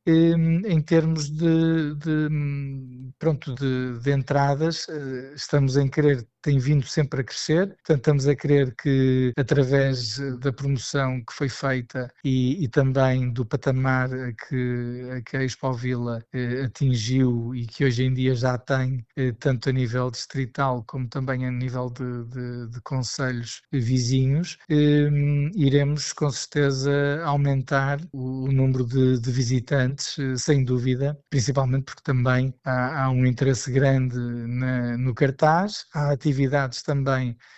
Em termos de entradas, estamos em querer, tem vindo sempre a crescer, portanto estamos a querer que através da promoção que foi feita e também do patamar que a Expo Vila atingiu e que hoje em dia já tem, tanto a nível distrital como também a nível de concelhos vizinhos, iremos com certeza aumentar o número de visitantes, sem dúvida, principalmente porque também há um interesse grande no cartaz, há atividades também